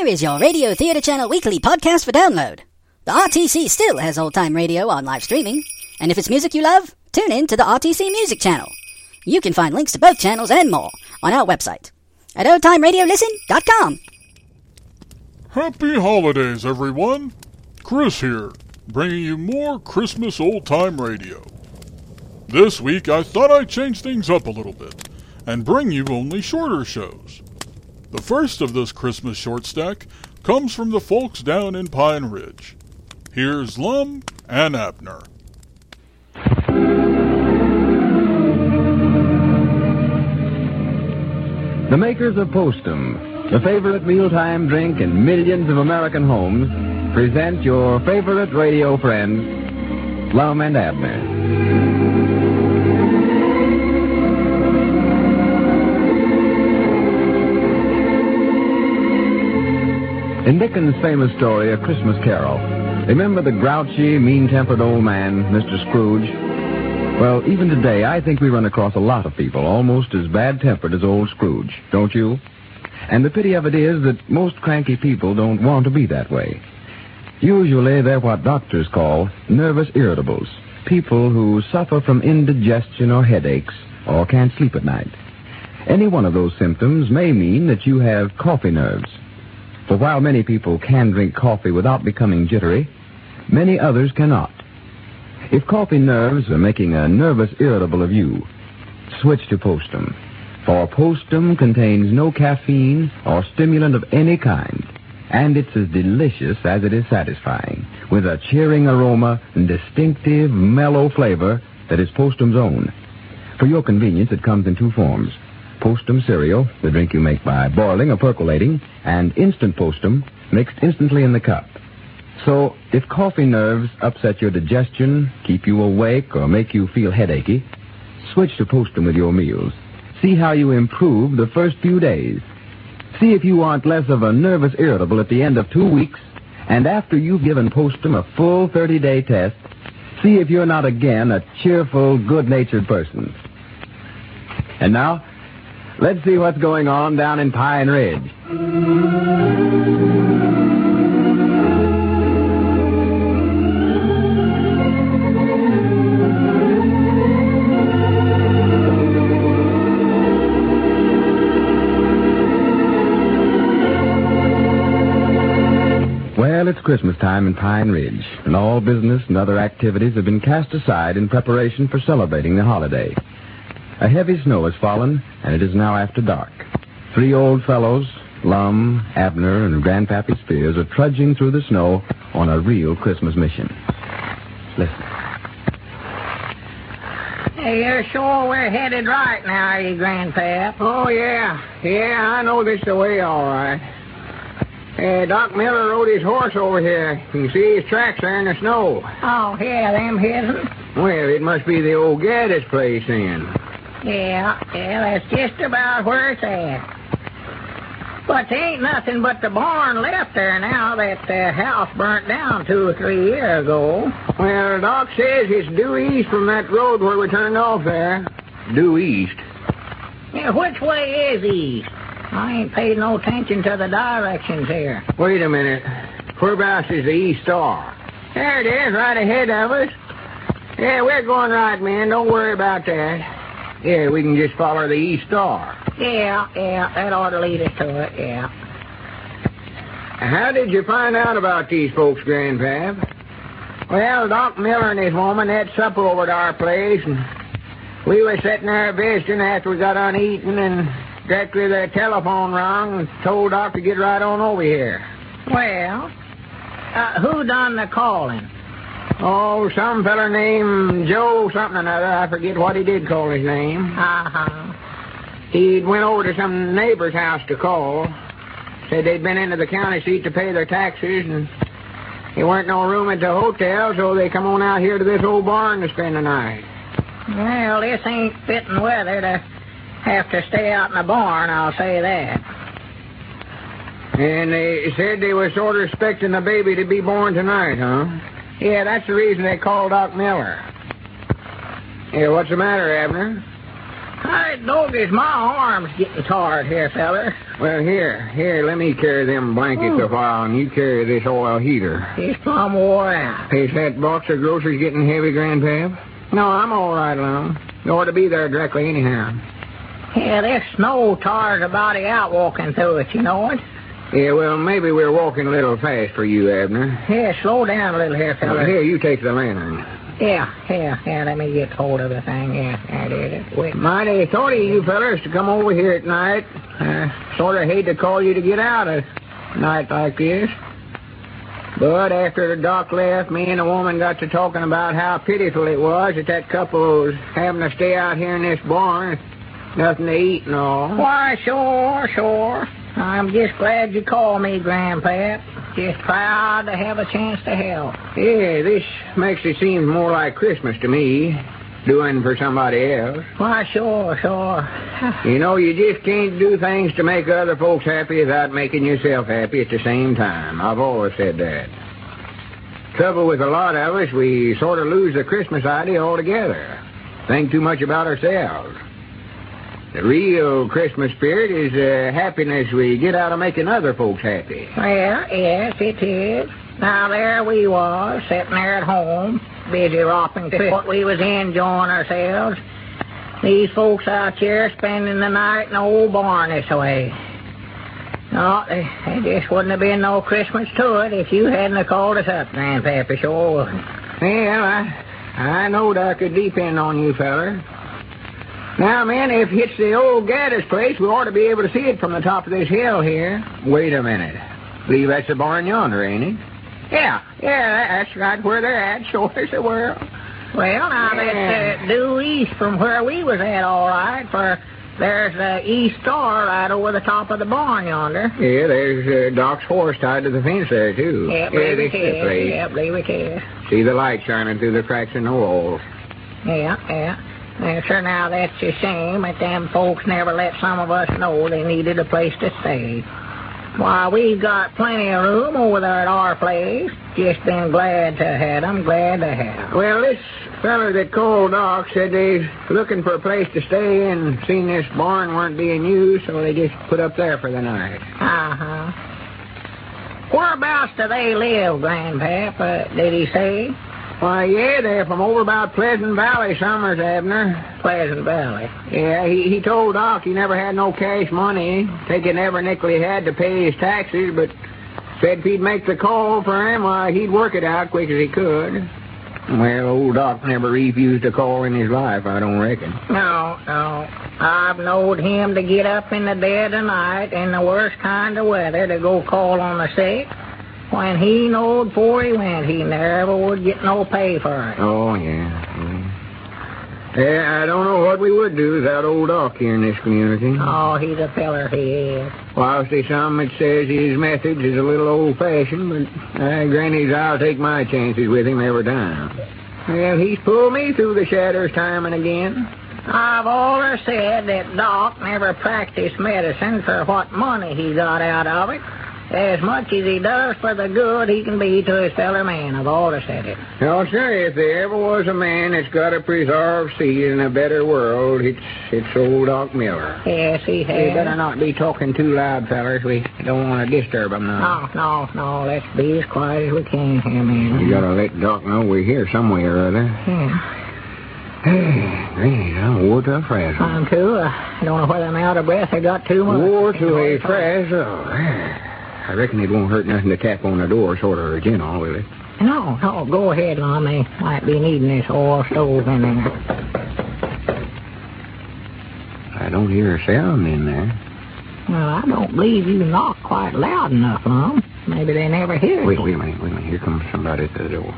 is your Radio Theatre Channel weekly podcast for download. The RTC still has old-time radio on live streaming, and if it's music you love, tune in to the RTC Music Channel. You can find links to both channels and more on our website at oldtimeradiolisten.com. Happy holidays, everyone. Chris here, bringing you more Christmas old-time radio. This week, I thought I'd change things up a little bit and bring you only shorter shows. The first of this Christmas short stack comes from the folks down in Pine Ridge. Here's Lum and Abner. The makers of Postum, the favorite mealtime drink in millions of American homes, present your favorite radio friends, Lum and Abner. In Dickens' famous story, A Christmas Carol, remember the grouchy, mean-tempered old man, Mr. Scrooge? Well, even today, I think we run across a lot of people almost as bad-tempered as old Scrooge, don't you? And the pity of it is that most cranky people don't want to be that way. Usually, they're what doctors call nervous irritables, people who suffer from indigestion or headaches or can't sleep at night. Any one of those symptoms may mean that you have coffee nerves. For while many people can drink coffee without becoming jittery, many others cannot. If coffee nerves are making a nervous irritable of you, switch to Postum. For Postum contains no caffeine or stimulant of any kind, and it's as delicious as it is satisfying, with a cheering aroma and distinctive, mellow flavor that is Postum's own. For your convenience, it comes in two forms: Postum cereal, the drink you make by boiling or percolating, and instant Postum, mixed instantly in the cup. So, if coffee nerves upset your digestion, keep you awake, or make you feel headachy, switch to Postum with your meals. See how you improve the first few days. See if you aren't less of a nervous irritable at the end of 2 weeks, and after you've given Postum a full 30-day test, see if you're not again a cheerful, good-natured person. And now, let's see what's going on down in Pine Ridge. Well, it's Christmas time in Pine Ridge, and all business and other activities have been cast aside in preparation for celebrating the holiday. A heavy snow has fallen, and it is now after dark. 3 old fellows, Lum, Abner, and Grandpappy Spears, are trudging through the snow on a real Christmas mission. Listen. Hey, you're sure we're headed right now, are you, Grandpap? Oh, yeah. Yeah, I know this the way, all right. Doc Miller rode his horse over here. You can see his tracks there in the snow. Oh, yeah, them his'n? Well, it must be the old Gaddis place, then. Yeah, that's just about where it's at. But there ain't nothing but the barn left there now that the house burnt down 2 or 3 years ago. Well, Doc says it's due east from that road where we turned off there. Due east? Yeah, which way is east? I ain't paid no attention to the directions here. Wait a minute. Whereabouts is the East Star? There it is, right ahead of us. Yeah, we're going right, man. Don't worry about that. Yeah, we can just follow the East Star. Yeah, that ought to lead us to it, yeah. How did you find out about these folks, Grandpap? Well, Doc Miller and his woman had supper over at our place, and we were sitting there visiting after we got on eating, and directly the telephone rang and told Doc to get right on over here. Well, who done the calling? Oh, some feller named Joe something or another. I forget what he did call his name. Uh-huh. He went over to some neighbor's house to call. Said they'd been into the county seat to pay their taxes, and there weren't no room at the hotel, so they come on out here to this old barn to spend the night. Well, this ain't fitting weather to have to stay out in the barn, I'll say that. And they said they were sort of expecting the baby to be born tonight, huh? Yeah, that's the reason they called Doc Miller. Yeah, what's the matter, Abner? Doggers, my arm's getting tired here, feller. Well, here, let me carry them blankets a while, and you carry this oil heater. It's plumb wore out. Is that box of groceries getting heavy, Grandpap? No, I'm all right alone. You ought to be there directly anyhow. Yeah, this snow tires a body out walking through it, you know it? Yeah, well, maybe we're walking a little fast for you, Abner. Yeah, slow down a little here, fella. Well, here, you take the lantern. Yeah, let me get hold of the thing. Yeah, there it is. Wait. Mighty thought of you fellers to come over here at night. Sort of hate to call you to get out a night like this. But after the doc left, me and the woman got to talking about how pitiful it was that couple was having to stay out here in this barn. Nothing to eat and all. Why, sure. I'm just glad you called me, Grandpap. Just proud to have a chance to help. Yeah, this makes it seem more like Christmas to me, doing for somebody else. Why, sure. You know, you just can't do things to make other folks happy without making yourself happy at the same time. I've always said that. Trouble with a lot of us, we sort of lose the Christmas idea altogether. Think too much about ourselves. The real Christmas spirit is the happiness we get out of making other folks happy. Well, yes, it is. Now, there we was, sitting there at home, busy ropping what we was enjoying ourselves. These folks out here spending the night in the old barn this way. No, there just wouldn't have been no Christmas to it if you hadn't have called us up, Grandpappy, sure wouldn't. Well, I knowed I could depend on you, feller. Now, man, if it's the old Gaddis place, we ought to be able to see it from the top of this hill here. Wait a minute. Believe that's the barn yonder, ain't it? Yeah, that's right where they're at, sure as the world. Well, now, that's due east from where we was at, all right, for there's the east star right over the top of the barn yonder. Yeah, there's Doc's horse tied to the fence there, too. Yeah, believe it is. See the light shining through the cracks in the walls. Yeah. Sure, now, that's a shame that them folks never let some of us know they needed a place to stay. Why, we've got plenty of room over there at our place. Just been glad to have them, Well, this feller that called Doc said they's looking for a place to stay and seen this barn weren't being used, so they just put up there for the night. Uh-huh. Whereabouts do they live, Grandpap? Did he say? Why, yeah, they're from over about Pleasant Valley, Summers, Abner. Pleasant Valley? Yeah, he told Doc he never had no cash money, taking every nickel he had to pay his taxes, but said if he'd make the call for him, why, he'd work it out quick as he could. Well, old Doc never refused a call in his life, I don't reckon. No. I've knowed him to get up in the dead of night in the worst kind of weather to go call on the sick. When he knowed before he went, he never would get no pay for it. Oh, yeah. Yeah, I don't know what we would do without old Doc here in this community. Oh, he's a feller, he is. Well, I'll see some that says his methods is a little old-fashioned, but granted, I'll take my chances with him every time. Well, he's pulled me through the shadows time and again. I've always said that Doc never practiced medicine for what money he got out of it, as much as he does for the good he can be to his fellow man. I've always said it. No, sir, if there ever was a man that's got a preserved seed in a better world, it's old Doc Miller. Yes, he has. We better not be talking too loud, fellers. We don't want to disturb him now. No. Let's be as quiet as we can here, man. You gotta let Doc know we're here somewhere or other. Yeah. Hey, Granny, I'm wore to a frazzle. I'm too. I don't know whether I'm out of breath or got too much. Wore to a frazzle. I reckon it won't hurt nothing to tap on the door sort of gentle, will it? No, go ahead, Lon. They might be needing this oil stove in there. I don't hear a sound in there. Well, I don't believe you knock quite loud enough, Lon. Maybe they never hear it. Wait a minute. Here comes somebody at the door.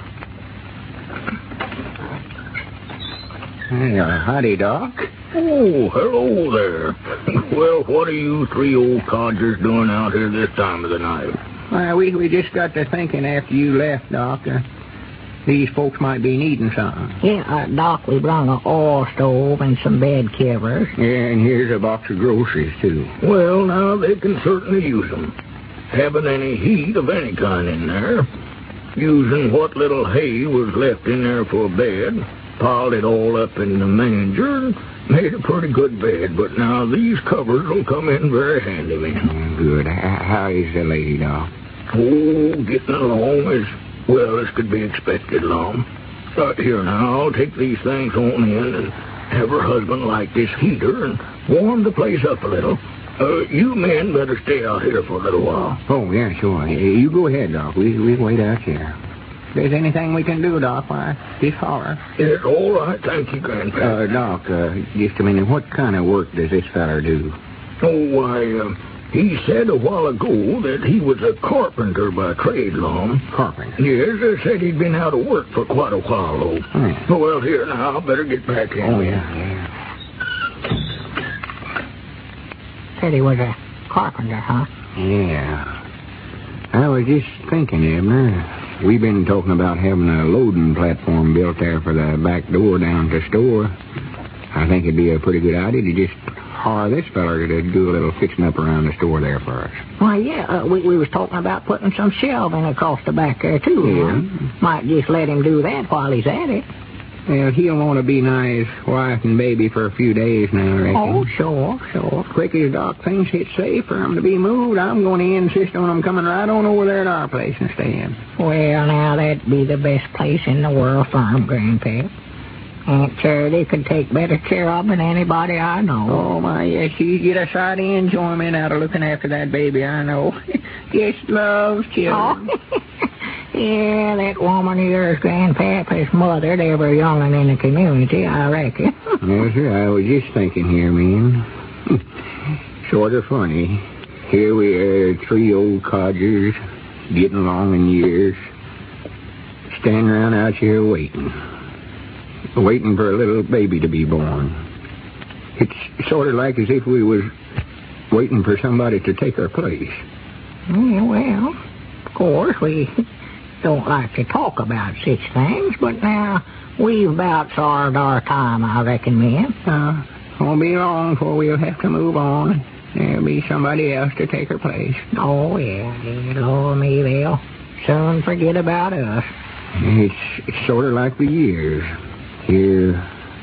Hey, howdy, Doc. Oh, hello there. Well, what are you three old codgers doing out here this time of the night? Well, we just got to thinking after you left, Doc. These folks might be needing something. Yeah, Doc, we brought an oil stove and some bed covers. Yeah, and here's a box of groceries, too. Well, now, they can certainly use them. Haven't any heat of any kind in there. Using what little hay was left in there for a bed. piled it all up in the manger and made a pretty good bed, but now these covers will come in very handy, man. Good. How is the lady, Doc? Oh, getting along as well as could be expected, Lum. Here now, I'll take these things on in and have her husband light this heater and warm the place up a little. You men better stay out here for a little while. Oh, yeah, sure. You go ahead, Doc. We wait out here. If there's anything we can do, Doc, why, just holler. It's all right. Thank you, Grandpa. Doc, just a minute. What kind of work does this feller do? Oh, why, he said a while ago that he was a carpenter by trade, Lum. Carpenter? Yes, said he'd been out of work for quite a while, though. Hmm. Well, here now, I better get back in. Oh, yeah. Said he was a carpenter, huh? Yeah. I was just thinking, Abner, we've been talking about having a loading platform built there for the back door down to the store. I think it'd be a pretty good idea to just hire this feller to do a little fixing up around the store there for us. Why, yeah, we was talking about putting some shelving across the back there, too. Yeah. Huh? Might just let him do that while he's at it. Well, he'll want to be nigh his wife and baby for a few days now, I reckon. Oh, sure. Quick as Doc thinks it's safe for him to be moved, I'm going to insist on him coming right on over there to our place and staying. Well, now, that'd be the best place in the world for him, Grandpa. Aunt Charity could take better care of him than anybody I know. Oh, my, yes, she get a sight of enjoyment out of looking after that baby, I know. Yes, loves children. Oh. Yeah, that woman of yours, Grandpapa's mothered every young'un in the community, I reckon. Yes, sir, I was just thinking here, man. Sort of funny. Here we are, three old codgers, getting along in years, standing around out here waiting for a little baby to be born. It's sort of like as if we was waiting for somebody to take our place. Yeah, well, of course, we don't like to talk about such things, but now we've about served our time, I reckon, men. Won't be long before we'll have to move on. There'll be somebody else to take her place. Oh, yeah, Lord me, they'll soon forget about us. It's sort of like the years. Here,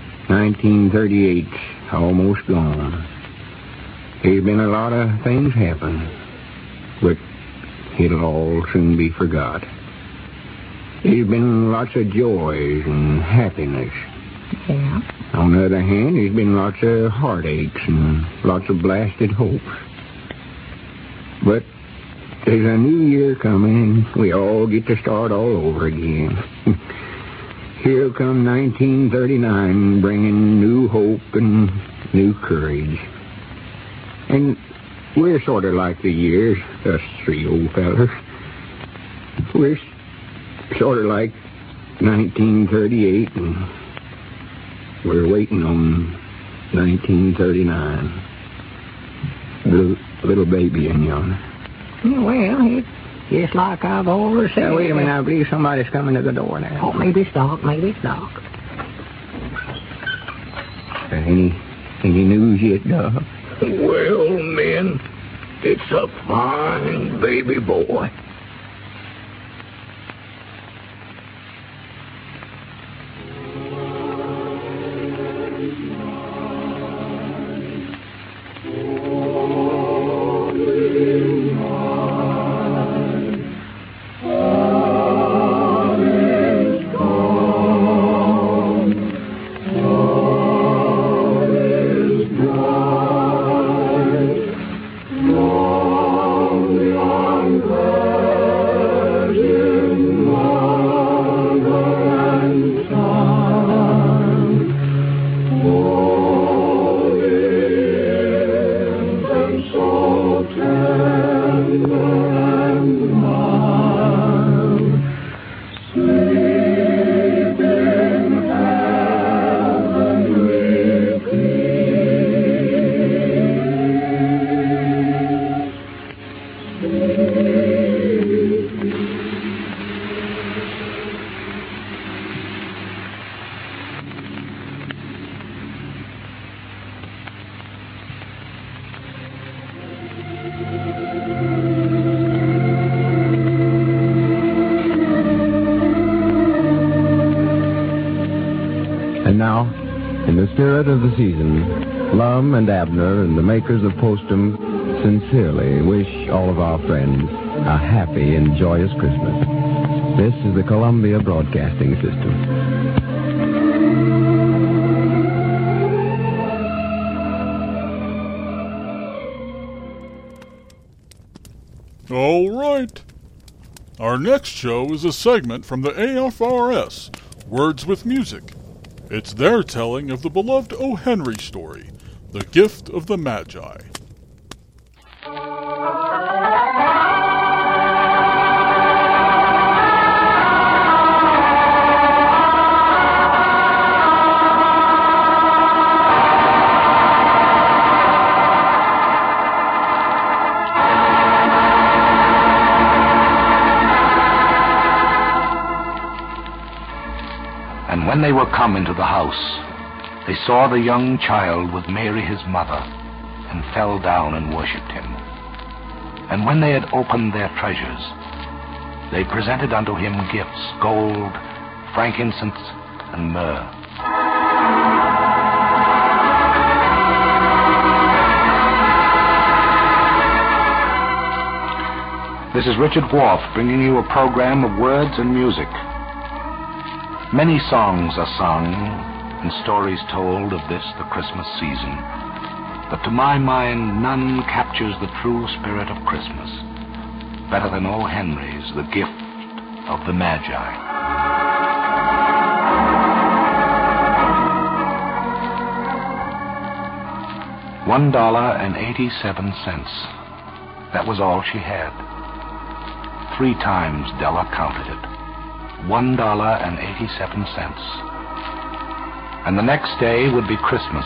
1938's almost gone. There's been a lot of things happen, but it'll all soon be forgot. There's been lots of joys and happiness. Yeah. On the other hand, there's been lots of heartaches and lots of blasted hopes. But there's a new year coming, and we all get to start all over again. Here'll come 1939, bringing new hope and new courage. And we're sort of like the years, us three old fellers. We're sort of like 1938, and we're waiting on 1939. The little baby in yonder. Well, it's just like I've always said. Now, wait a minute. I believe somebody's coming to the door now. Oh, maybe it's Doc. Any news yet, Doc? Well, men, it's a fine baby boy. Long spirit of the season, Lum and Abner and the makers of Postum sincerely wish all of our friends a happy and joyous Christmas. This is the Columbia Broadcasting System. All right. Our next show is a segment from the AFRS, Words with Music. It's their telling of the beloved O. Henry story, The Gift of the Magi. And when they were come into the house, they saw the young child with Mary his mother, and fell down and worshipped him. And when they had opened their treasures, they presented unto him gifts, gold, frankincense, and myrrh. This is Richard Wharf bringing you a program of words and music. Many songs are sung and stories told of this, the Christmas season. But to my mind, none captures the true spirit of Christmas better than O. Henry's The Gift of the Magi. $1.87. That was all she had. 3 times Della counted it. $1.87. And the next day would be Christmas.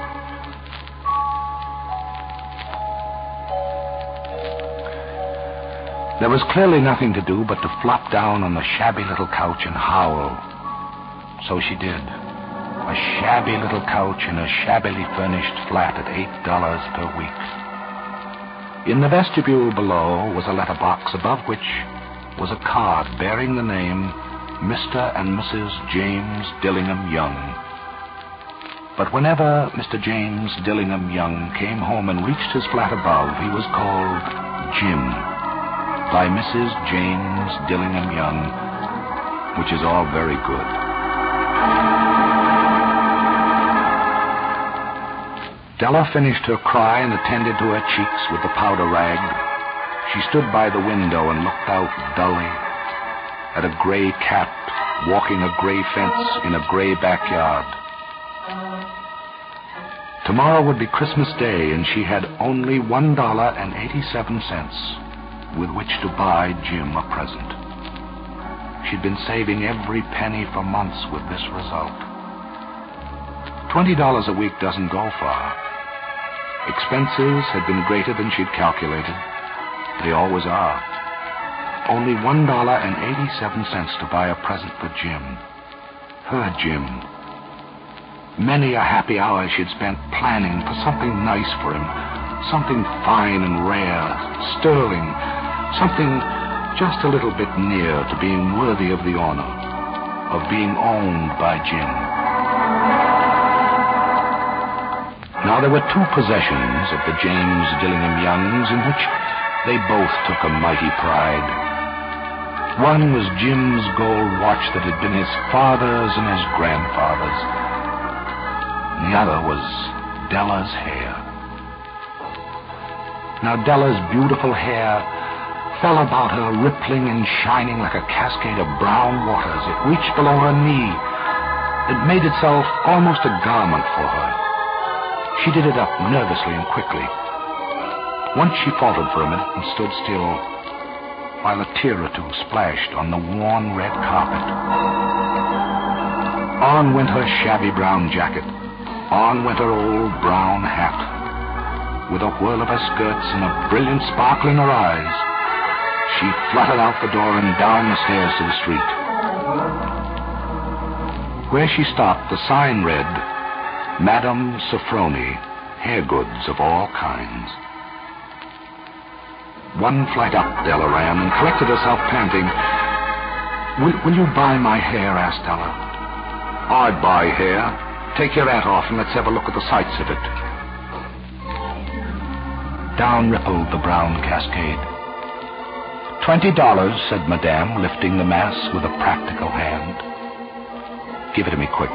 There was clearly nothing to do but to flop down on the shabby little couch and howl. So she did. A shabby little couch in a shabbily furnished flat at $8 per week. In the vestibule below was a letterbox, above which was a card bearing the name Mr. and Mrs. James Dillingham Young. But whenever Mr. James Dillingham Young came home and reached his flat above, he was called Jim by Mrs. James Dillingham Young, which is all very good. Della finished her cry and attended to her cheeks with the powder rag. She stood by the window and looked out dully at a gray cat walking a gray fence in a gray backyard. Tomorrow would be Christmas Day, and she had only $1.87 with which to buy Jim a present. She'd been saving every penny for months with this result. $20 a week doesn't go far. Expenses had been greater than she'd calculated. They always are. Only $1.87 to buy a present for Jim. Her Jim. Many a happy hour she'd spent planning for something nice for him, something fine and rare, sterling, something just a little bit near to being worthy of the honor of being owned by Jim. Now there were 2 possessions of the James Dillingham Youngs in which they both took a mighty pride. One was Jim's gold watch that had been his father's and his grandfather's. The other was Della's hair. Now Della's beautiful hair fell about her, rippling and shining like a cascade of brown waters. It reached below her knee. It made itself almost a garment for her. She did it up nervously and quickly. Once she faltered for a minute and stood still, while a tear or 2 splashed on the worn red carpet. On went her shabby brown jacket. On went her old brown hat. With a whirl of her skirts and a brilliant sparkle in her eyes, she fluttered out the door and down the stairs to the street. Where she stopped, the sign read, Madame Sofroni, hair goods of all kinds. 1 flight up Della ran and collected herself, panting. Will you buy my hair? Asked Della. I'd buy hair. take your hat off and let's have a look at the sights of it. Down rippled the brown cascade. $20, said Madame, lifting the mass with a practical hand. Give it to me quick.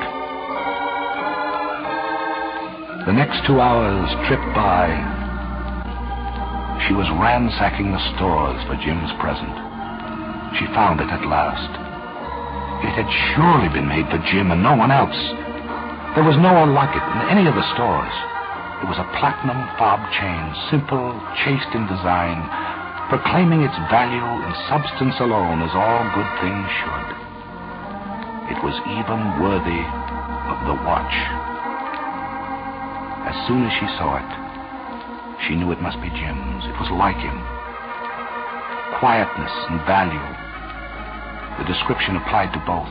The next 2 hours tripped by. She was ransacking the stores for Jim's present. She found it at last. It had surely been made for Jim and no one else. There was no one like it in any of the stores. It was a platinum fob chain, simple, chaste in design, proclaiming its value in substance alone as all good things should. It was even worthy of the watch. As soon as she saw it, she knew it must be Jim's. It was like him. Quietness and value. The description applied to both.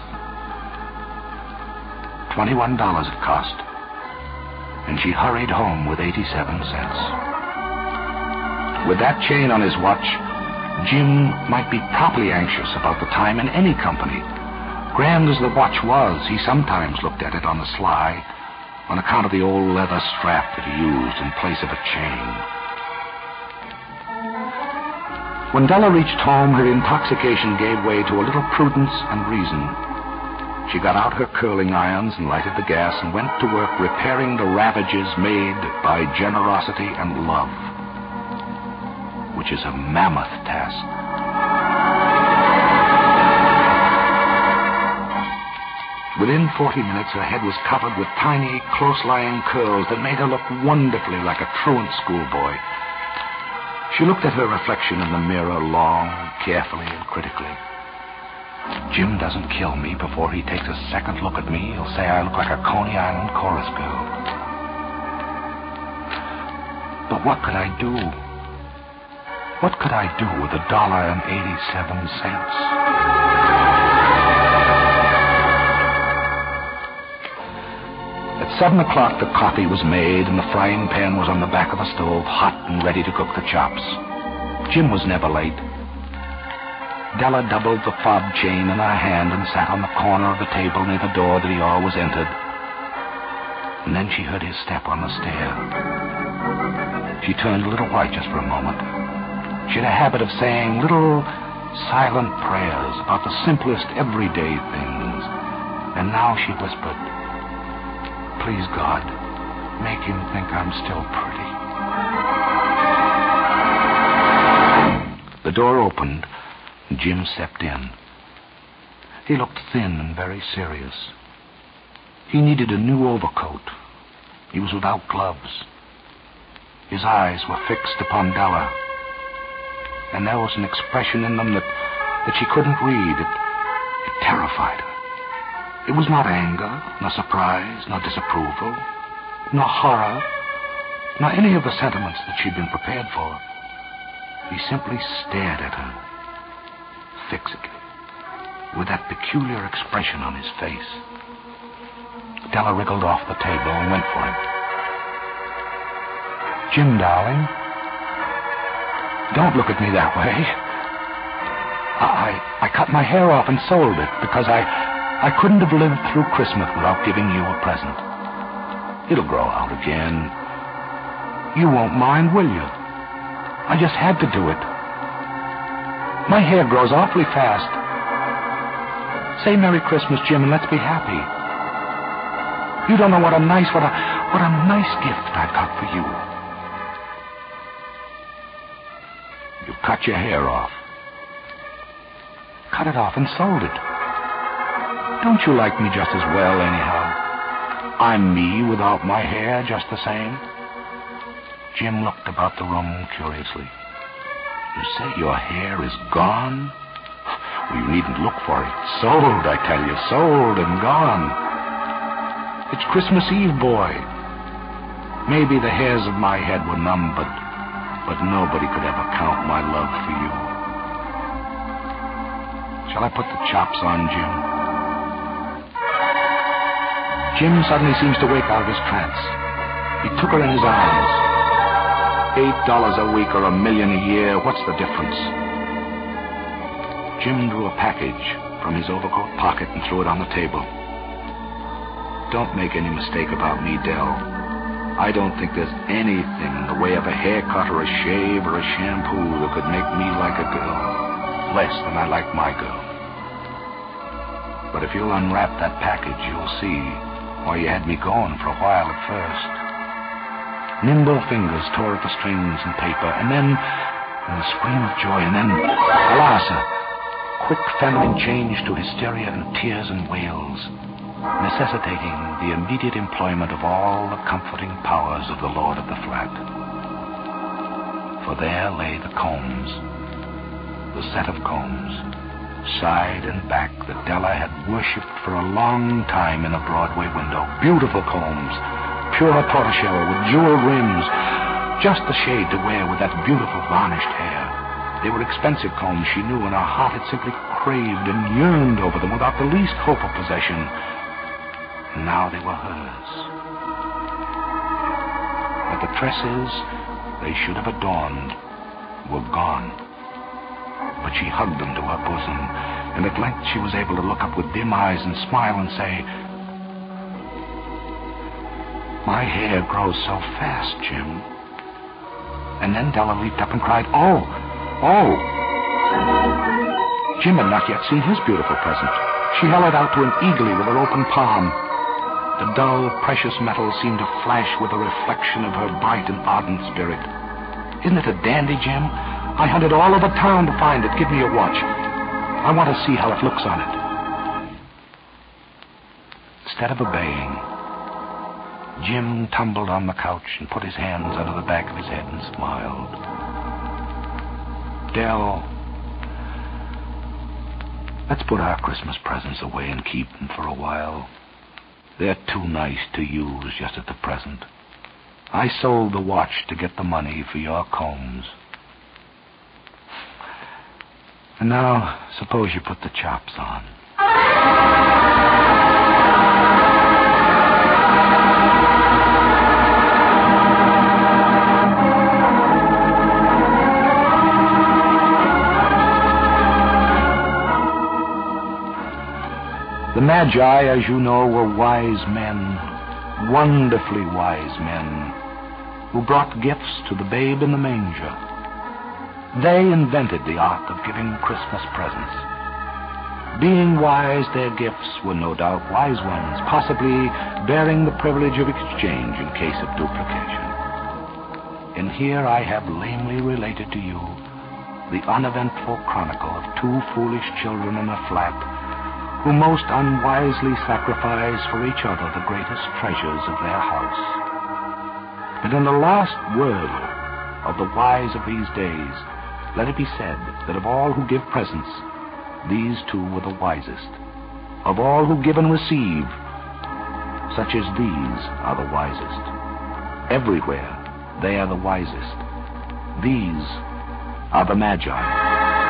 $21 it cost, and she hurried home with 87 cents. With that chain on his watch, Jim might be properly anxious about the time in any company. Grand as the watch was, he sometimes looked at it on the sly, on account of the old leather strap that he used in place of a chain. When Della reached home, her intoxication gave way to a little prudence and reason. She got out her curling irons and lighted the gas and went to work repairing the ravages made by generosity and love, which is a mammoth task. Within 40 minutes, her head was covered with tiny, close-lying curls that made her look wonderfully like a truant schoolboy. She looked at her reflection in the mirror long, carefully, and critically. Jim doesn't kill me before he takes a second look at me. He'll say I look like a Coney Island chorus girl. But what could I do? What could I do with $1.87? At 7 o'clock, the coffee was made and the frying pan was on the back of the stove, hot and ready to cook the chops. Jim was never late. Della doubled the fob chain in her hand and sat on the corner of the table near the door that he always entered. And then she heard his step on the stair. She turned a little white just for a moment. She had a habit of saying little silent prayers about the simplest everyday things. And now she whispered, "Please, God, make him think I'm still pretty." The door opened, and Jim stepped in. He looked thin and very serious. He needed a new overcoat. He was without gloves. His eyes were fixed upon Della, and there was an expression in them that she couldn't read. It terrified her. It was not anger, nor surprise, nor disapproval, nor horror, nor any of the sentiments that she'd been prepared for. He simply stared at her, fixedly, with that peculiar expression on his face. Della wriggled off the table and went for him. "Jim, darling, don't look at me that way. I cut my hair off and sold it because I couldn't have lived through Christmas without giving you a present. It'll grow out again. You won't mind, will you? I just had to do it. My hair grows awfully fast. Say Merry Christmas, Jim, and let's be happy. You don't know what a nice gift I've got for you." "You cut your hair off." "Cut it off and sold it. Don't you like me just as well, anyhow? I'm me without my hair just the same." Jim looked about the room curiously. "You say your hair is gone? Well, you needn't look for it. Sold, I tell you, sold and gone. It's Christmas Eve, boy. Maybe the hairs of my head were numb, but nobody could ever count my love for you. Shall I put the chops on, Jim?" Jim suddenly seems to wake out of his trance. He took her in his arms. $8 a week or $1 million a year, what's the difference? Jim drew a package from his overcoat pocket and threw it on the table. don't make any mistake about me, Dell. I don't think there's anything in the way of a haircut or a shave or a shampoo that could make me like a girl less than I like my girl. But if you'll unwrap that package, you'll see why you had me going for a while at first. Nimble fingers tore at the strings and paper, and then a scream of joy, and then, alas, a quick feminine change to hysteria and tears and wails, necessitating the immediate employment of all the comforting powers of the Lord of the Flat. For there lay the combs, the set of combs, side and back, that Della had worshipped for a long time in a Broadway window. Beautiful combs, pure tortoiseshell with jeweled rims, just the shade to wear with that beautiful varnished hair. They were expensive combs, she knew, and her heart had simply craved and yearned over them without the least hope of possession. And now they were hers. But the tresses they should have adorned were gone. But she hugged them to her bosom, and at length she was able to look up with dim eyes and smile and say, "My hair grows so fast, Jim." And then Della leaped up and cried, "Oh! Oh!" Jim had not yet seen his beautiful present. She held it out to him eagerly with her open palm. The dull, precious metal seemed to flash with a reflection of her bright and ardent spirit. "Isn't it a dandy, Jim? I hunted all over town to find it. Give me your watch. I want to see how it looks on it." Instead of obeying, Jim tumbled on the couch and put his hands under the back of his head and smiled. "Dell, let's put our Christmas presents away and keep them for a while. They're too nice to use just at the present. I sold the watch to get the money for your combs. And now, suppose you put the chops on." The Magi, as you know, were wise men, wonderfully wise men, who brought gifts to the babe in the manger. They invented the art of giving Christmas presents. Being wise, their gifts were no doubt wise ones, possibly bearing the privilege of exchange in case of duplication. And here I have lamely related to you the uneventful chronicle of two foolish children in a flat who most unwisely sacrificed for each other the greatest treasures of their house. But in the last word of the wise of these days, let it be said that of all who give presents, these two were the wisest. Of all who give and receive, such as these are the wisest. Everywhere they are the wisest. These are the Magi.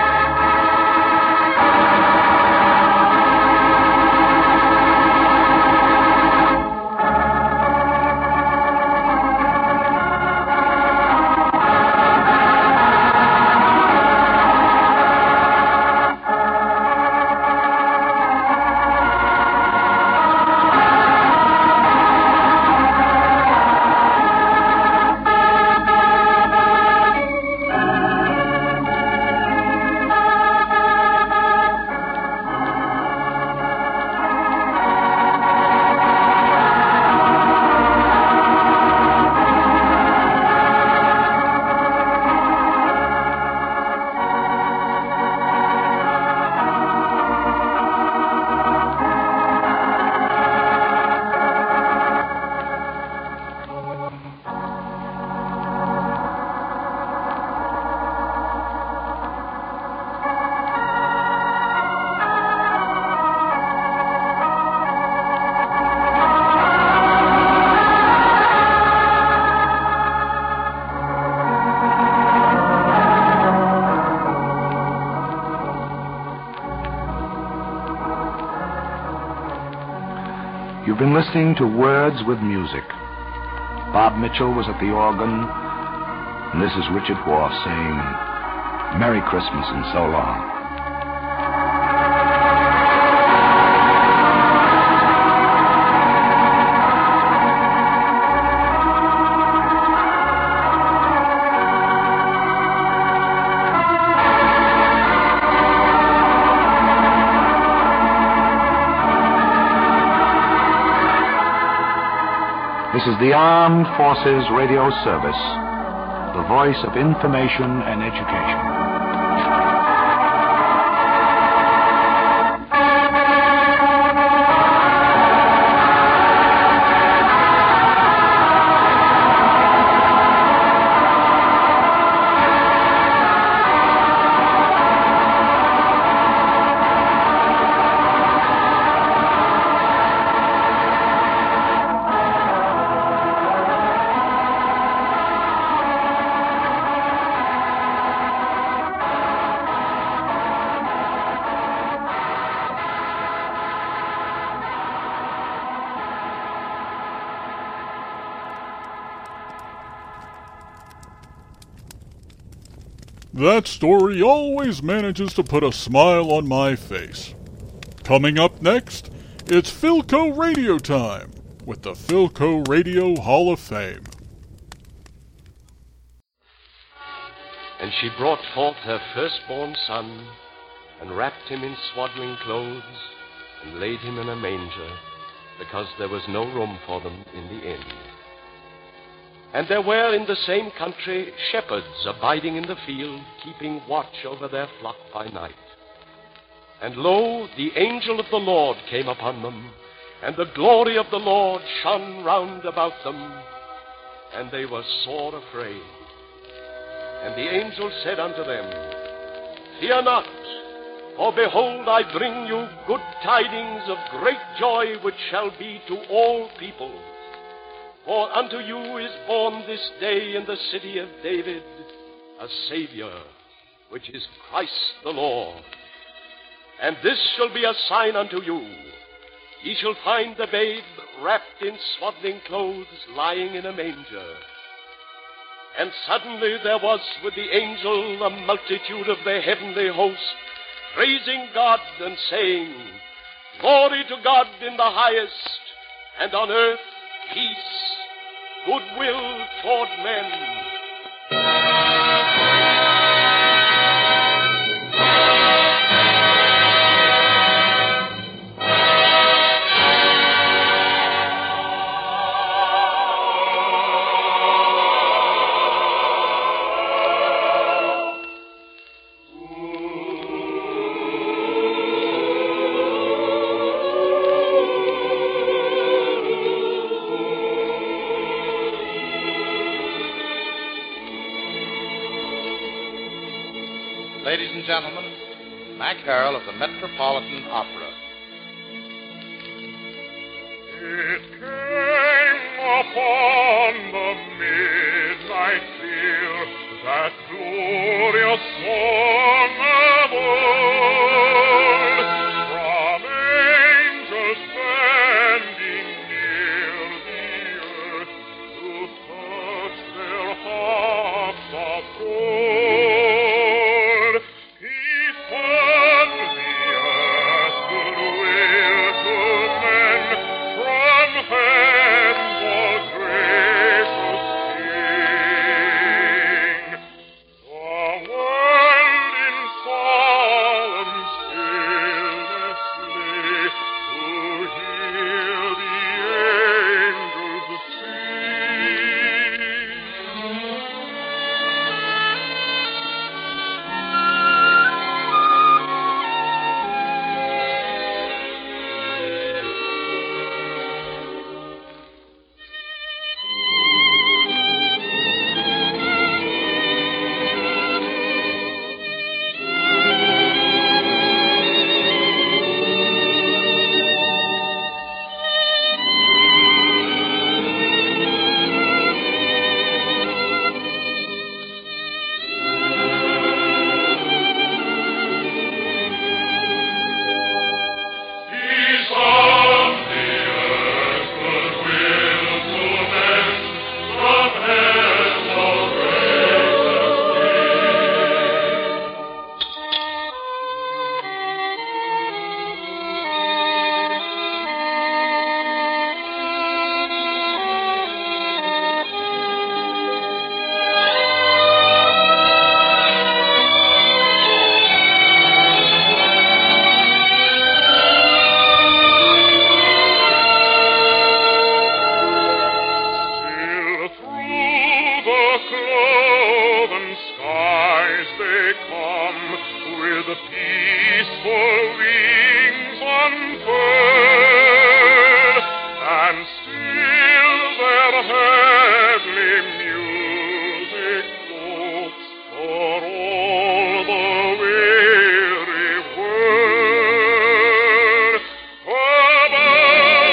You've been listening to Words with Music. Bob Mitchell was at the organ, and this is Richard Wolff saying, Merry Christmas and so long. This is the Armed Forces Radio Service, the voice of information and education. That story always manages to put a smile on my face. Coming up next, it's Philco Radio time with the Philco Radio Hall of Fame. And she brought forth her firstborn son, and wrapped him in swaddling clothes, and laid him in a manger, because there was no room for them in the inn. And there were in the same country shepherds abiding in the field, keeping watch over their flock by night. And lo, the angel of the Lord came upon them, and the glory of the Lord shone round about them, and they were sore afraid. And the angel said unto them, Fear not, for behold, I bring you good tidings of great joy, which shall be to all people. For unto you is born this day in the city of David a Savior, which is Christ the Lord. And this shall be a sign unto you. Ye shall find the babe wrapped in swaddling clothes, lying in a manger. And suddenly there was with the angel a multitude of the heavenly host, praising God and saying, Glory to God in the highest, and on earth peace, goodwill toward men. Ladies and gentlemen, Mac Carroll of the Metropolitan Opera. It came upon the midnight clear, that glorious song of old, from angels standing near the earth to touch their harps of gold. For peaceful wings unfurl, and still their heavenly music floats for all the weary world. Above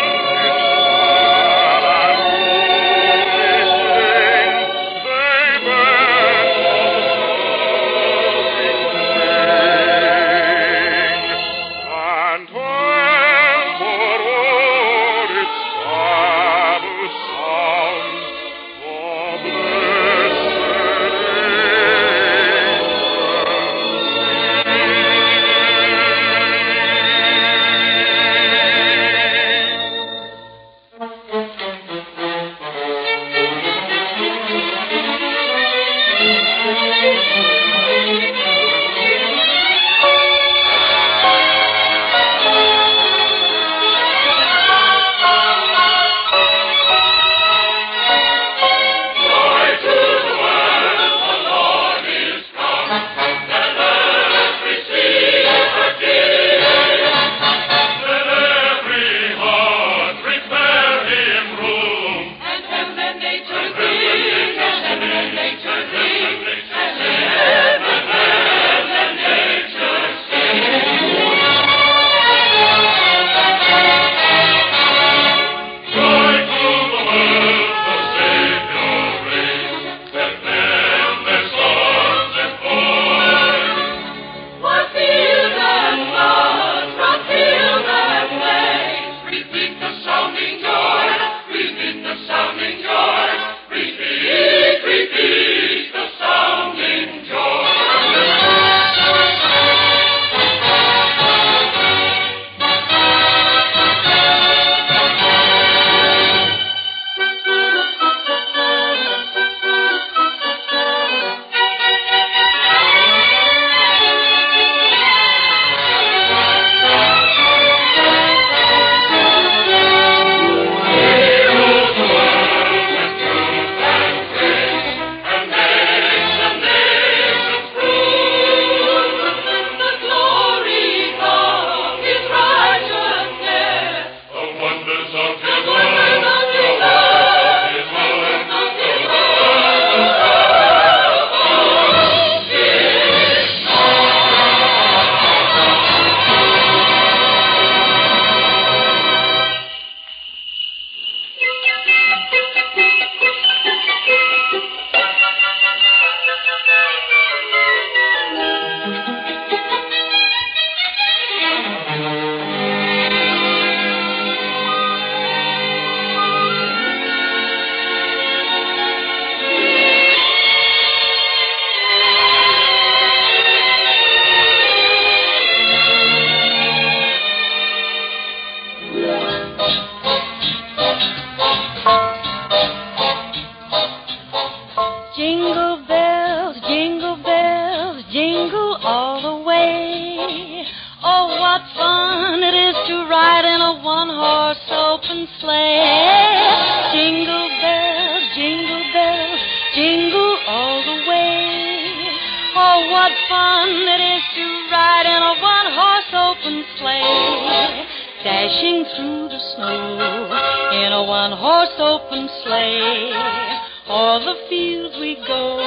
dashing through the snow in a one-horse open sleigh. O'er the fields we go,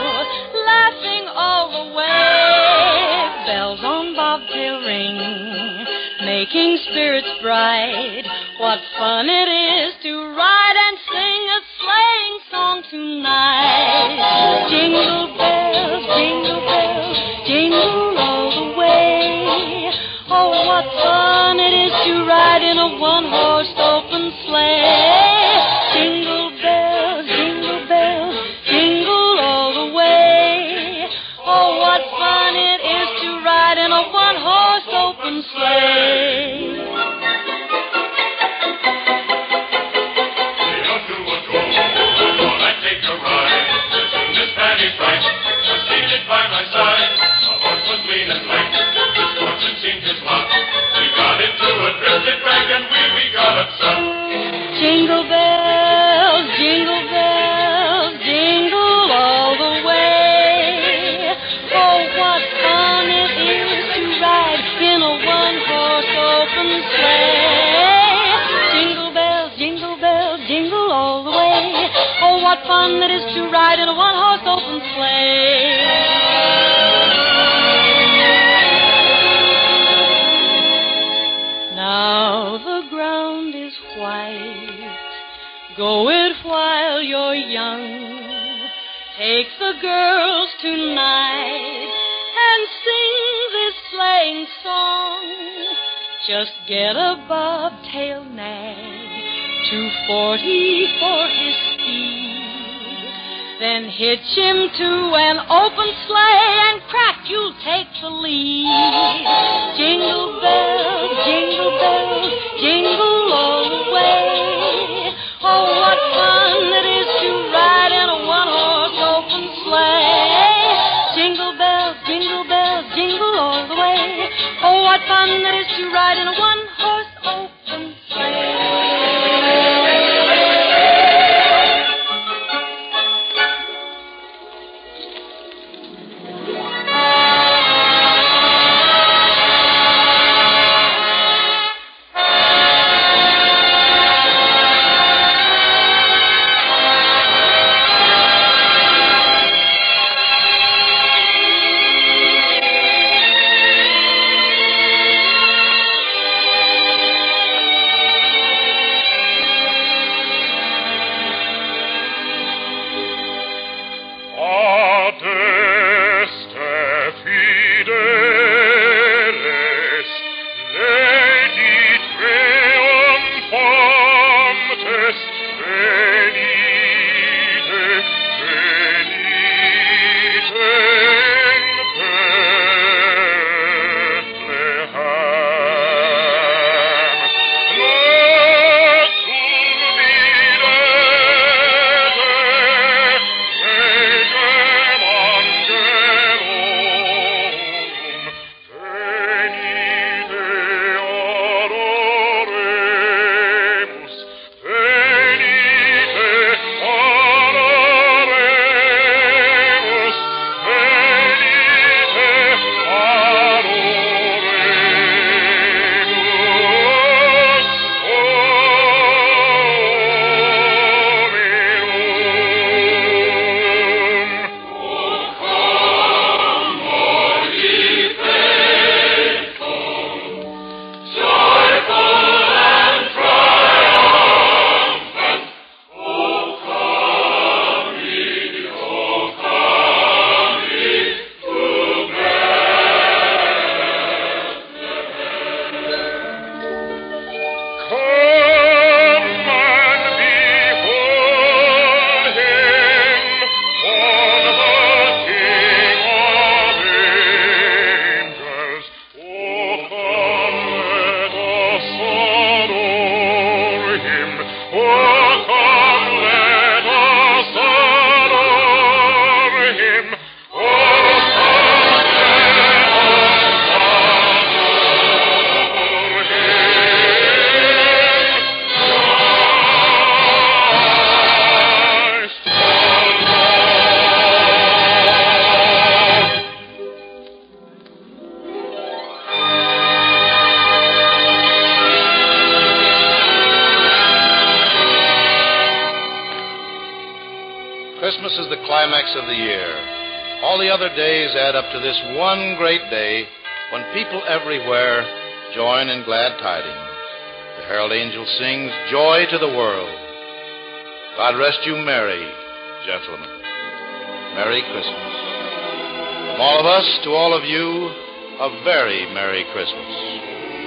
laughing all the way. Bells on bobtail ring, making spirits bright. What fun it is to ride and sing a sleighing song tonight. Jingle bells, jingle all the way. Oh, what fun it is to ride in a one-horse open sleigh. Jingle bells, jingle all the way. Oh, what fun it is to ride in a one-horse open sleigh. Jingle bells, jingle all the way. Oh, what fun it is to fun it is to ride in a one-horse open sleigh. Now the ground is white. Go it while you're young. Take the girls tonight and sing this sleighing song. Just get a bobtail nag, 240 for his speed. Then hitch him to an open sleigh and crack, you'll take the lead. Jingle bells, jingle all the way. Oh, what fun it is to ride in a one-horse open sleigh. Jingle bells, jingle all the way. Oh, what fun it is to ride in a one-horse open Christmas is the climax of the year. All the other days add up to this one great day when people everywhere join in glad tidings. The herald angel sings, "Joy to the world." God rest you merry, gentlemen. Merry Christmas. From all of us to all of you, a very Merry Christmas.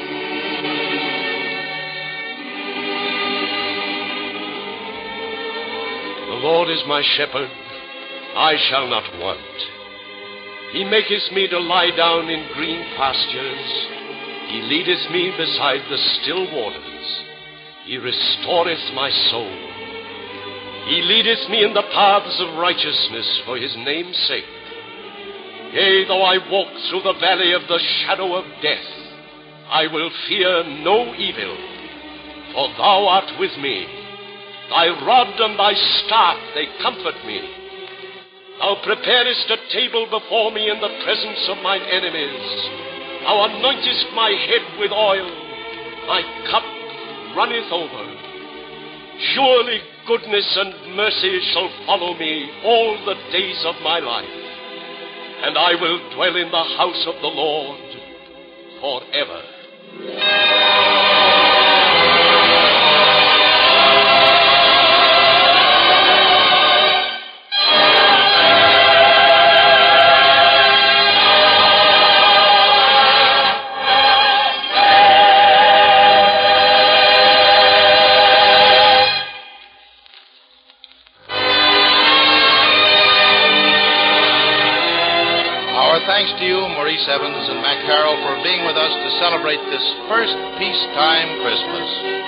The Lord is my shepherd, I shall not want. He maketh me to lie down in green pastures. He leadeth me beside the still waters. He restoreth my soul. He leadeth me in the paths of righteousness for his name's sake. Yea, though I walk through the valley of the shadow of death, I will fear no evil, for thou art with me. Thy rod and thy staff, they comfort me. Thou preparest a table before me in the presence of mine enemies. Thou anointest my head with oil. My cup runneth over. Surely goodness and mercy shall follow me all the days of my life, and I will dwell in the house of the Lord forever. Thanks to you, Maurice Evans and Mac Carroll, for being with us to celebrate this first peacetime Christmas.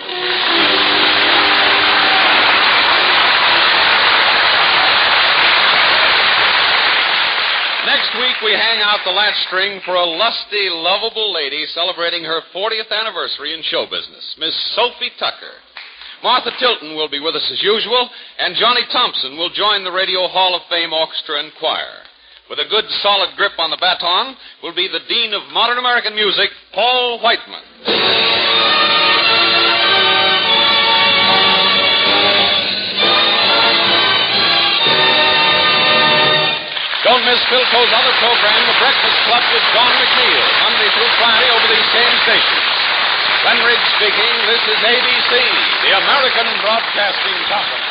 Next week, we hang out the latch string for a lusty, lovable lady celebrating her 40th anniversary in show business, Miss Sophie Tucker. Martha Tilton will be with us as usual, and Johnny Thompson will join the Radio Hall of Fame Orchestra and Choir. With a good, solid grip on the baton will be the Dean of Modern American Music, Paul Whiteman. Don't miss Philco's other program, The Breakfast Club with John McNeil, Monday through Friday over these same stations. Glenn Riggs speaking. This is ABC, the American Broadcasting Company.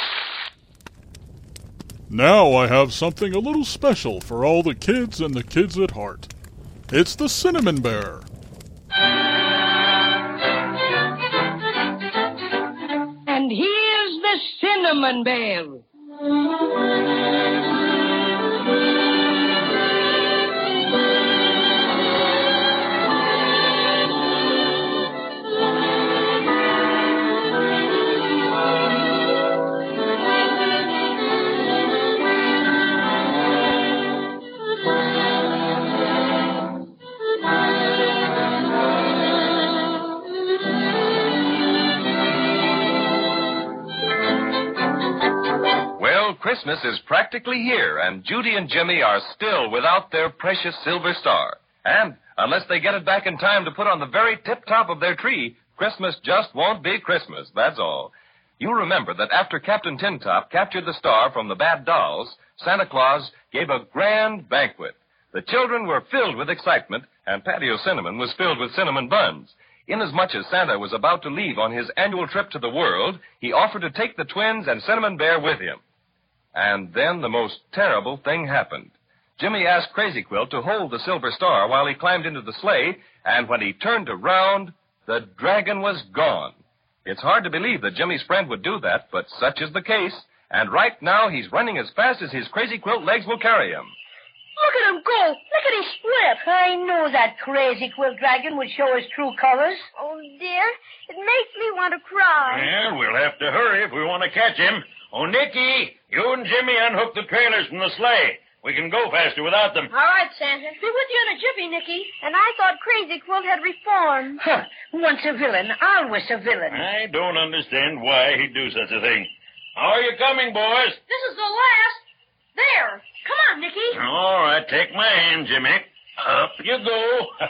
Now I have something a little special for all the kids and the kids at heart. It's the Cinnamon Bear. And here's the Cinnamon Bear. Christmas is practically here, and Judy and Jimmy are still without their precious silver star. And unless they get it back in time to put on the very tip-top of their tree, Christmas just won't be Christmas, that's all. You remember that after Captain Tintop captured the star from the bad dolls, Santa Claus gave a grand banquet. The children were filled with excitement, and Patio Cinnamon was filled with cinnamon buns. Inasmuch as Santa was about to leave on his annual trip to the world, he offered to take the twins and Cinnamon Bear with him. And then the most terrible thing happened. Jimmy asked Crazy Quilt to hold the silver star while he climbed into the sleigh, and when he turned around, the dragon was gone. It's hard to believe that Jimmy's friend would do that, but such is the case, and right now he's running as fast as his Crazy Quilt legs will carry him. Look at him go. Look at his split. I knew that Crazy Quilt dragon would show his true colors. Oh, dear. It makes me want to cry. Well, we'll have to hurry if we want to catch him. Oh, Nicky, you and Jimmy unhook the trailers from the sleigh. We can go faster without them. All right, Santa. Be with you in a jiffy, Nicky. And I thought Crazy Quilt had reformed. Huh. Once a villain, always a villain. I don't understand why he'd do such a thing. How are you coming, boys? This is the last. There. Come on, Nicky. All right, take my hand, Jimmy. Up you go.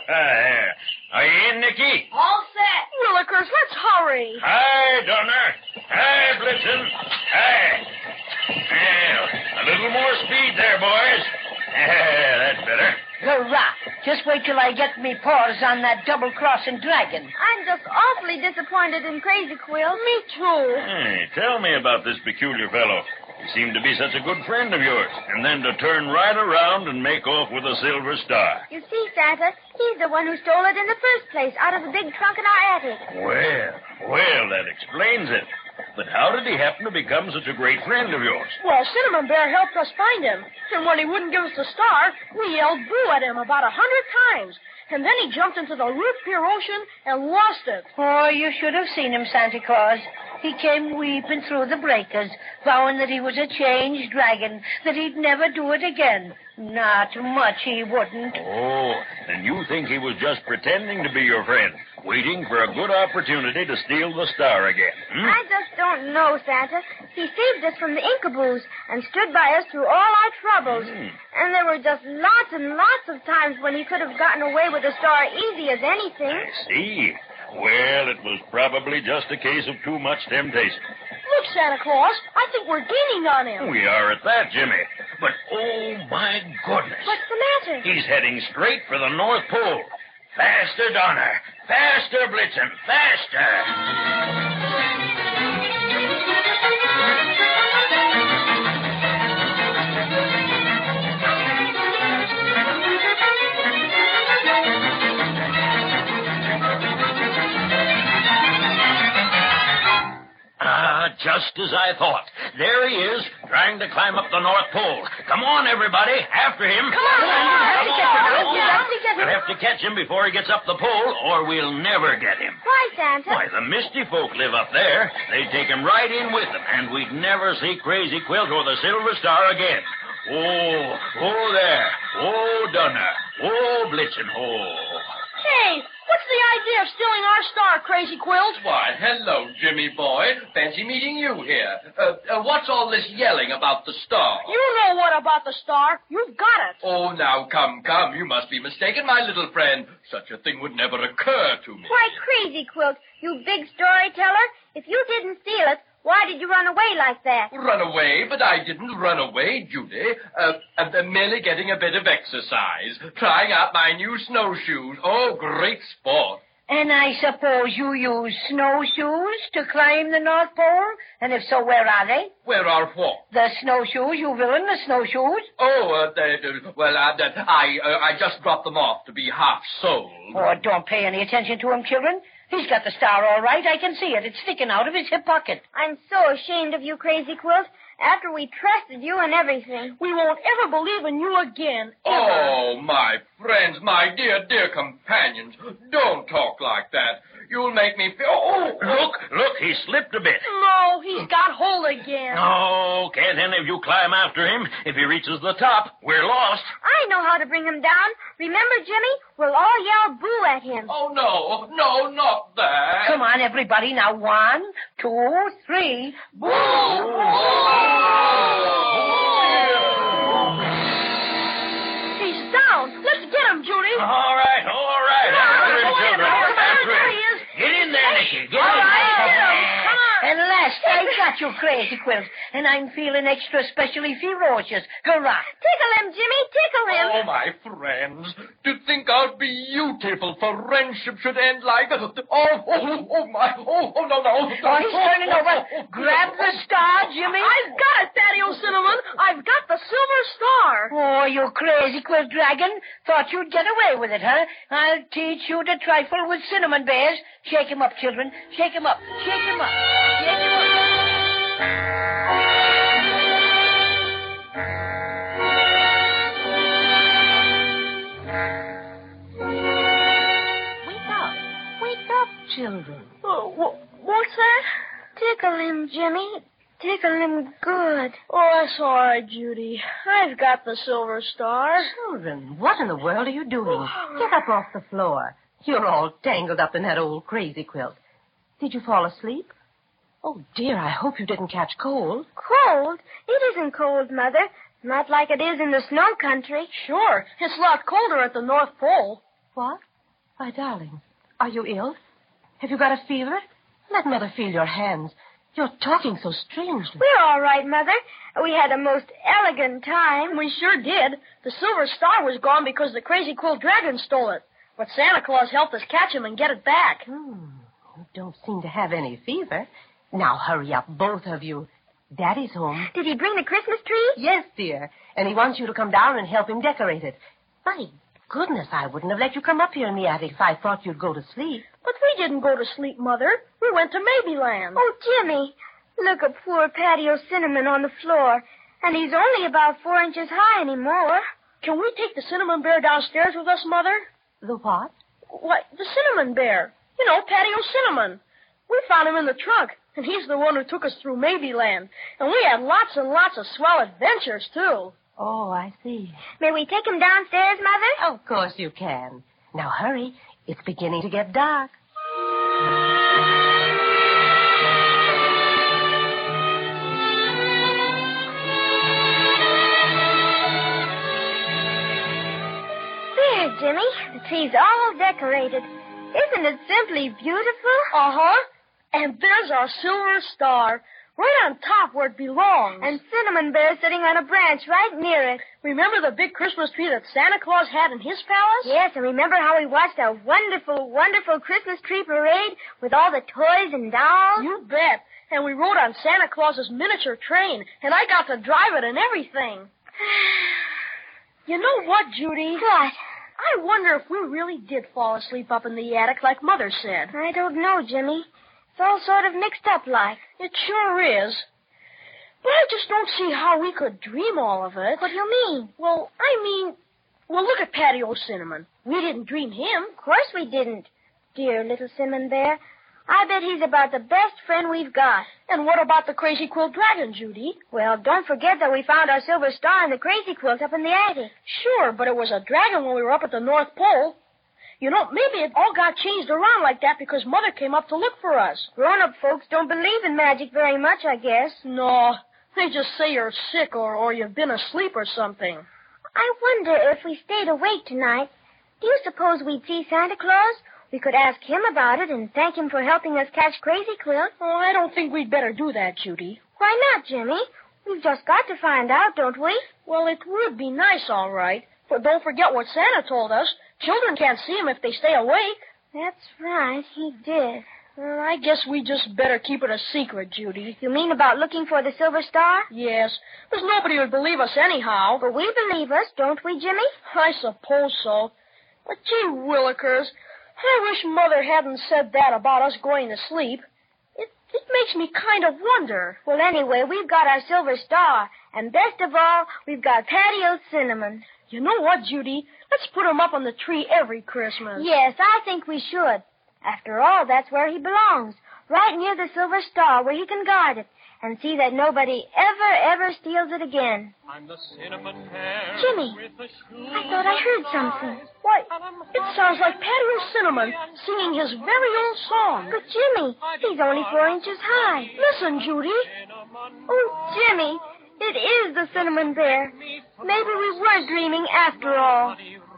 Are you in, Nicky? All set. Willikers, let's hurry. Hi, Donner. Hi, Blitzen. Hi. Well, a little more speed there, boys. That's better. Hurrah. Just wait till I get me paws on that double-crossing dragon. I'm just awfully disappointed in Crazy Quilt. Me too. Hey, tell me about this peculiar fellow. He seemed to be such a good friend of yours, and then to turn right around and make off with a silver star. You see, Santa, he's the one who stole it in the first place, out of the big trunk in our attic. Well, that explains it. But how did he happen to become such a great friend of yours? Well, Cinnamon Bear helped us find him. And when he wouldn't give us the star, we yelled boo at him about 100 times. And then he jumped into the root beer ocean and lost it. Oh, you should have seen him, Santa Claus. He came weeping through the breakers, vowing that he was a changed dragon, that he'd never do it again. Not much he wouldn't. Oh, and you think he was just pretending to be your friend, waiting for a good opportunity to steal the star again? I just don't know, Santa. He saved us from the Incaboos and stood by us through all our troubles. And there were just lots and lots of times when he could have gotten away with the star easy as anything. I see. Well, it was probably just a case of too much temptation. Look, Santa Claus, I think we're gaining on him. We are at that, Jimmy. But, oh, my goodness. What's the matter? He's heading straight for the North Pole. Faster, Donner. Faster, Blitzen. Faster. Just as I thought. There he is, trying to climb up the North Pole. Come on, everybody. After him. Come on. We'll have to catch him before he gets up the pole, or we'll never get him. Why, Santa? Why, the Misty folk live up there. They'd take him right in with them, and we'd never see Crazy Quilt or the Silver Star again. Oh, there. Oh, Donner. Oh, Blitzen. Oh. Hey, what's the idea of stealing our star, Crazy Quilt? Why, hello, Jimmy boy. Fancy meeting you here. What's all this yelling about the star? You know what about the star. You've got it. Oh, now, come. You must be mistaken, my little friend. Such a thing would never occur to me. Why, Crazy Quilt, you big storyteller, if you didn't steal it, why did you run away like that? Run away? But I didn't run away, Judy. I'm merely getting a bit of exercise. Trying out my new snowshoes. Oh, great sport. And I suppose you use snowshoes to climb the North Pole? And if so, where are they? Where are what? The snowshoes, you villain, the snowshoes. Oh, I just dropped them off to be half soled. Oh, don't pay any attention to him, children. He's got the star all right. I can see it. It's sticking out of his hip pocket. I'm so ashamed of you, Crazy Quilt. After we trusted you and everything. We won't ever believe in you again, ever. Oh, my friends, my dear companions, don't talk like that. You'll make me feel... Oh, look, he slipped a bit. No, he's got hold again. Okay, then if you climb after him, if he reaches the top, we're lost. I know how to bring him down. Remember, Jimmy? We'll all yell boo at him. Oh, no, not that. Come on, everybody. Now, 1, 2, 3. Boo! He's down. Let's get him, Judy. All right. Get in there, Nicky. Get in. All right. Come on. And last, I got you, Crazy Quilt, and I'm feeling extra specially ferocious. Hurrah. Tickle him, Jimmy. Tickle him. Oh, my friends. To think our beautiful friendship should end like... Oh, no. Oh, he's turning over. Grab the star, Jimmy. I've got it, Daddy O'Cinnamon. I've got the Silver Star. Oh, you Crazy Quilt dragon. Thought you'd get away with it, huh? I'll teach you to trifle with cinnamon bears. Shake him up, children. Shake him up. Shake him up. Shake him up. Wake up, children. What's that? Tickle him, Jimmy. Tickle him good. Oh, that's all right, Judy. I've got the Silver Star. Children, what in the world are you doing? Get up off the floor. You're all tangled up in that old Crazy Quilt. Did you fall asleep? Oh, dear, I hope you didn't catch cold. Cold? It isn't cold, Mother. Not like it is in the snow country. Sure. It's a lot colder at the North Pole. What? My darling, are you ill? Have you got a fever? Let Mother feel your hands. You're talking so strangely. We're all right, Mother. We had a most elegant time. We sure did. The Silver Star was gone because the Crazy Quilt Dragon stole it. But Santa Claus helped us catch him and get it back. You don't seem to have any fever. Now, hurry up, both of you. Daddy's home. Did he bring the Christmas tree? Yes, dear. And he wants you to come down and help him decorate it. My goodness, I wouldn't have let you come up here in the attic if I thought you'd go to sleep. But we didn't go to sleep, Mother. We went to Maybeland. Oh, Jimmy, look at poor Patty O'Cinnamon on the floor. And he's only about 4 inches high anymore. Can we take the Cinnamon Bear downstairs with us, Mother? The what? Why, the Cinnamon Bear. You know, Patty O'Cinnamon. We found him in the trunk, and he's the one who took us through Maybeland. And we had lots and lots of swell adventures, too. Oh, I see. May we take him downstairs, Mother? Of course you can. Now, hurry. It's beginning to get dark. There, Jimmy. The tree's all decorated. Isn't it simply beautiful? Uh-huh. And there's our Silver Star. Right on top where it belongs. And Cinnamon Bear sitting on a branch right near it. Remember the big Christmas tree that Santa Claus had in his palace? Yes, and remember how we watched our wonderful, wonderful Christmas tree parade with all the toys and dolls? You bet. And we rode on Santa Claus's miniature train, and I got to drive it and everything. You know what, Judy? What? I wonder if we really did fall asleep up in the attic like Mother said. I don't know, Jimmy. It's all sort of mixed up like. It sure is. But I just don't see how we could dream all of it. What do you mean? Well, look at Patty-O Cinnamon. We didn't dream him. Of course we didn't. Dear little Cinnamon Bear. I bet he's about the best friend we've got. And what about the Crazy Quilt Dragon, Judy? Well, don't forget that we found our silver star in the Crazy Quilt up in the attic. Sure, but it was a dragon when we were up at the North Pole. You know, maybe it all got changed around like that because Mother came up to look for us. Grown-up folks don't believe in magic very much, I guess. No, they just say you're sick or you've been asleep or something. I wonder if we stayed awake tonight, do you suppose we'd see Santa Claus? We could ask him about it and thank him for helping us catch Crazy Quilt. Oh, I don't think we'd better do that, Judy. Why not, Jimmy? We've just got to find out, don't we? Well, it would be nice, all right. But don't forget what Santa told us. Children can't see him if they stay awake. That's right, he did. Well, I guess we just better keep it a secret, Judy. You mean about looking for the silver star? Yes. Because nobody would believe us anyhow. But we believe us, don't we, Jimmy? I suppose so. But gee willikers, I wish Mother hadn't said that about us going to sleep. It makes me kind of wonder. Well, anyway, we've got our silver star. And best of all, we've got Patty-O Cinnamon. You know what, Judy? Let's put him up on the tree every Christmas. Yes, I think we should. After all, that's where he belongs. Right near the silver star where he can guard it. And see that nobody ever steals it again. I'm the cinnamon bear. Jimmy, I thought I heard something. Why, it sounds like Patty-O Cinnamon singing his very own song. But Jimmy, he's only 4 inches high. Listen, Judy. Oh, Jimmy, it is the Cinnamon Bear. Maybe we weren't dreaming after all.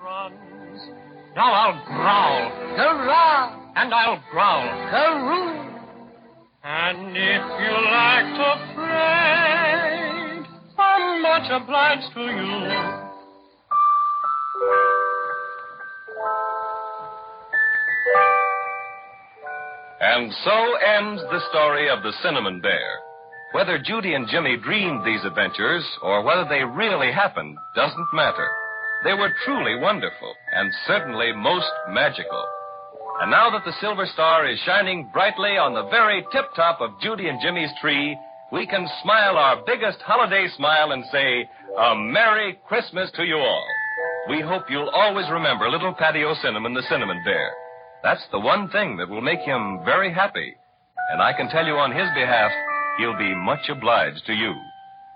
Now I'll growl. Hurrah! And I'll growl. Karoo! And if you like to fray, I'm much obliged to you. And so ends the story of the Cinnamon Bear. Whether Judy and Jimmy dreamed these adventures or whether they really happened doesn't matter. They were truly wonderful and certainly most magical. And now that the silver star is shining brightly on the very tip-top of Judy and Jimmy's tree, we can smile our biggest holiday smile and say, a Merry Christmas to you all. We hope you'll always remember little Patty-O Cinnamon, the Cinnamon Bear. That's the one thing that will make him very happy. And I can tell you on his behalf, he'll be much obliged to you.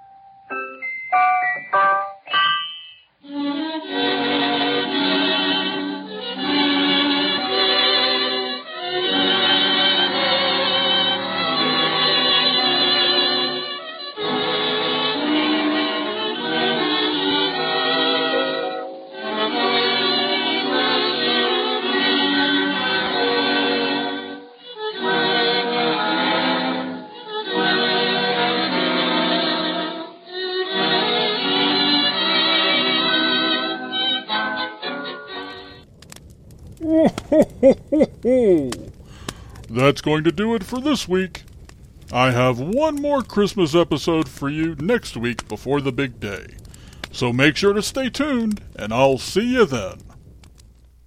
That's going to do it for this week. I have one more Christmas episode for you next week before the big day. So make sure to stay tuned, and I'll see you then.